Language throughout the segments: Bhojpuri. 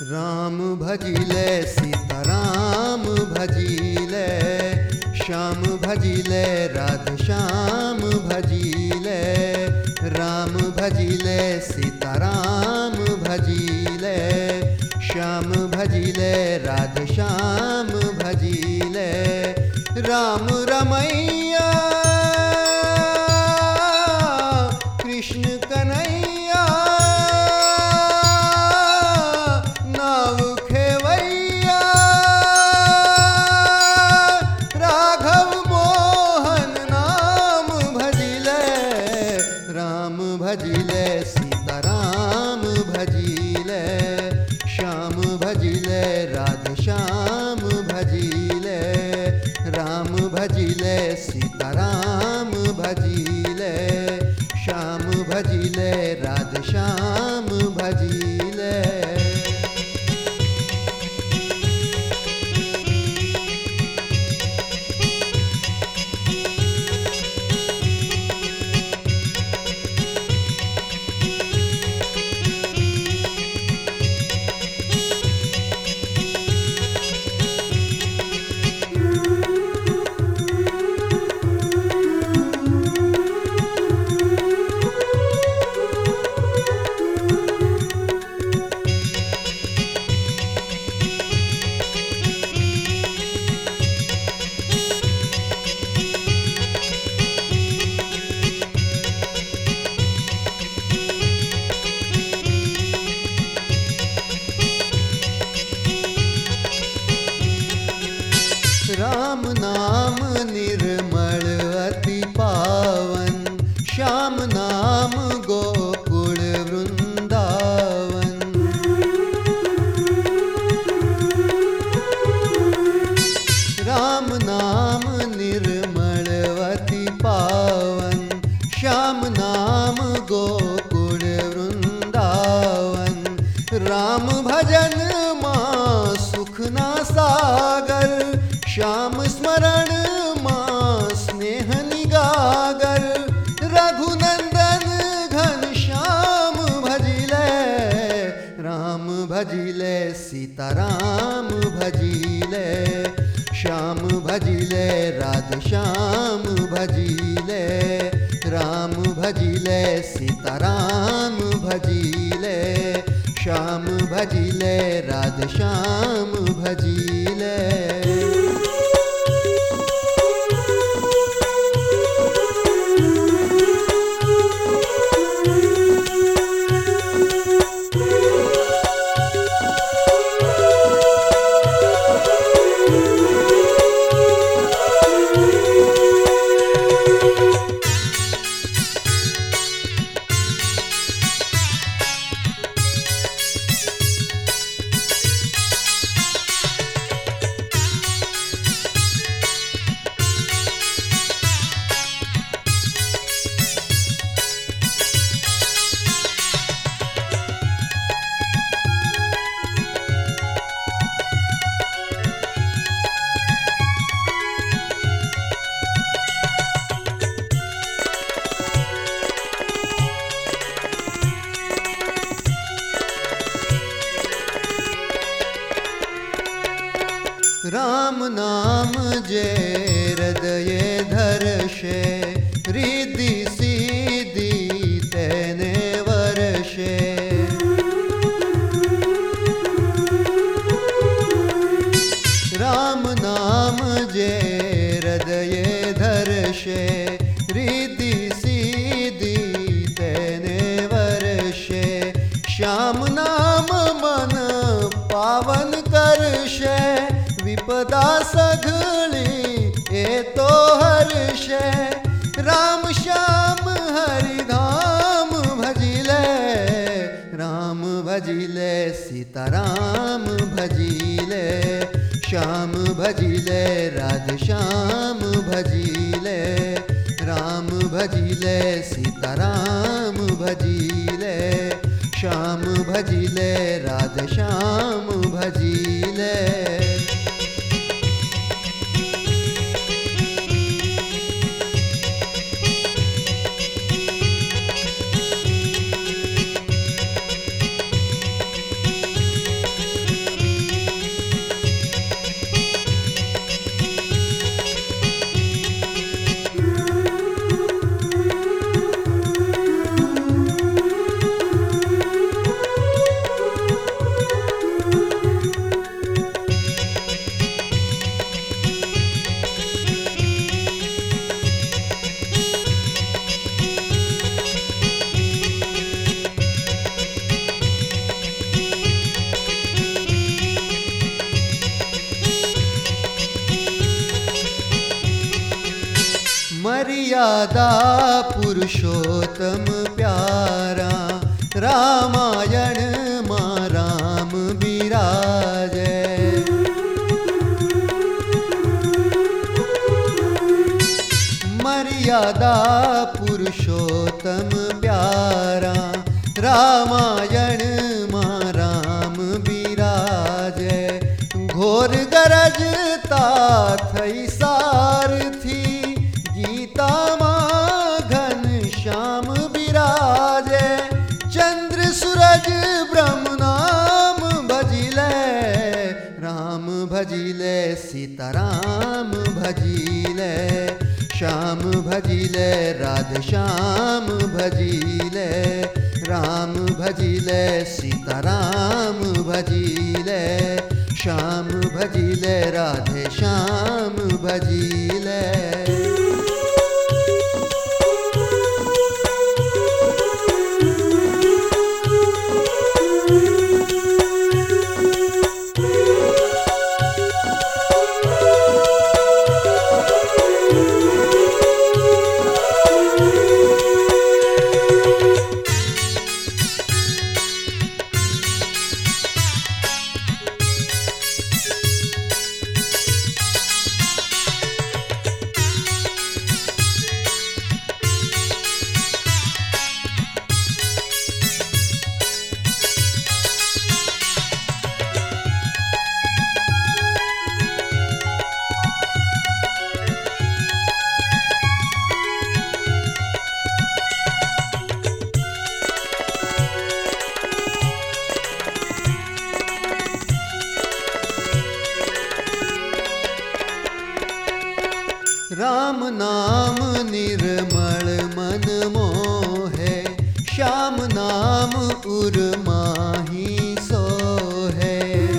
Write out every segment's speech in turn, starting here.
राम भजिले सीताराम भजिले, श्याम भजिले राधे श्याम भजिले। राम भजिले सीताराम भजिले, श्याम भजिले राधे श्याम भजिले। राम रमैया कृष्ण कन्हैया, नाव खेवैया राघव मोहन नाम भजिले। राम भजिले सीताराम भजिले, श्याम भजिले राधे श्याम भजिले। राम भजिले सीताराम भजिले, श्याम भजिले राधे श्याम भजिले। राम नाम निर्मल अति पावन, श्याम नाम गोकुल वृंदावन। राम नाम निर्मल अति पावन, श्याम नाम गोकुल वृंदावन। राम भजन मां सुख ना सागर, श्याम स्मरण मां स्नेह निगागर। रघुनंदन घन श्याम भजिले, राम भजिले सीताराम भजिले। श्याम भजिले राधे श्याम भजिले। राम भजिले सीताराम भजिले, श्याम भजिले राधे श्याम भजिले। राम नाम जे हृदय धरशे, रिद्धि सिद्धि तेने वर्षे। राम नाम जे हृदय धरशे, रिद्धि सिद्धि तेने वर्षे। श्याम नाम मन पावन करशे, विपदा सघळी येतो हर्षे। राम श्याम हरि धाम भजिले, राम भजिले सीताराम भजिले। श्याम भजिले राधे श्याम भजिले। राम भजिले सीताराम भजिले, श्याम भजिले राधे श्याम भजिले। मर्यादा पुरुषोत्तम प्यारा, रामायण मां राम बिराजे। मर्यादा पुरुषोत्तम प्यारा, रामायण मां राम बिराजे। घोर गरजता थई सारथी, गीता मां घन श्याम बिराजे। चंद्र सूरज ब्रह्म नाम भजिले, राम भजिले सीताराम भजिले। श्याम भजिले राधे श्याम भजिले, राम भजिले सीताराम भजिले। श्याम भजिले राधे श्याम भजिले। राम नाम निर्मल मन मोहे, श्याम नाम उर माही सोहे।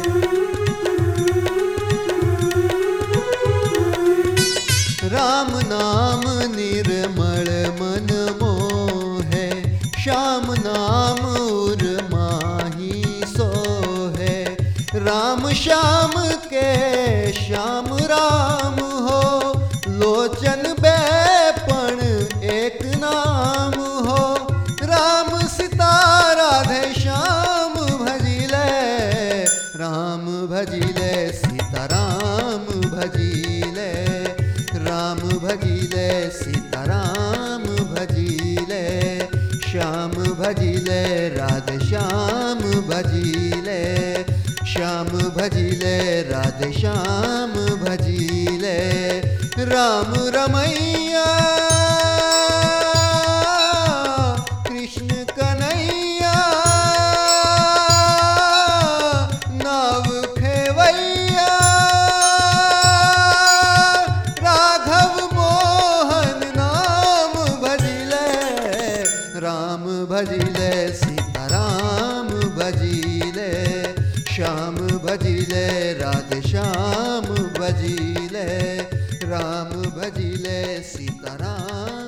राम नाम निर्मल मन मोहे, श्याम नाम उर माही सोहे। राम श्याम के श्याम राम हो, लोचन बेपण एक नाम हो। राम सीता राधे श्याम भजिले, राम भजिले सीताराम भजिले। राम भजिले सीताराम भजिले, श्याम भजिले राधे श्याम भजिले। श्याम भजिले राधे श्याम भजिले। राम रमैया कृष्ण कन्हैया, नाव खेवैया। राघव मोहन नाम भजिले, राम भजिले सीताराम भजिले। श्याम भजिले राधे श्याम भजिले, राम भजिले सीताराम